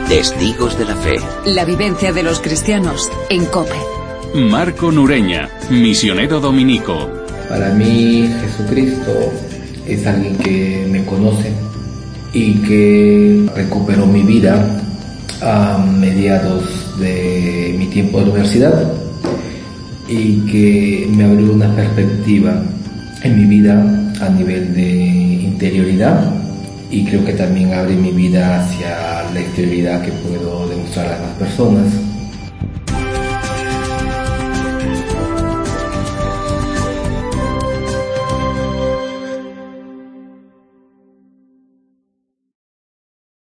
Testigos de la Fe. La vivencia de los cristianos en COPE. Marco Nureña, misionero dominico. Para mí Jesucristo es alguien que me conoce y que recuperó mi vida a mediados de mi tiempo de universidad y que me abrió una perspectiva en mi vida a nivel de interioridad, y creo que también abre mi vida hacia la exterioridad que puedo demostrar a las personas.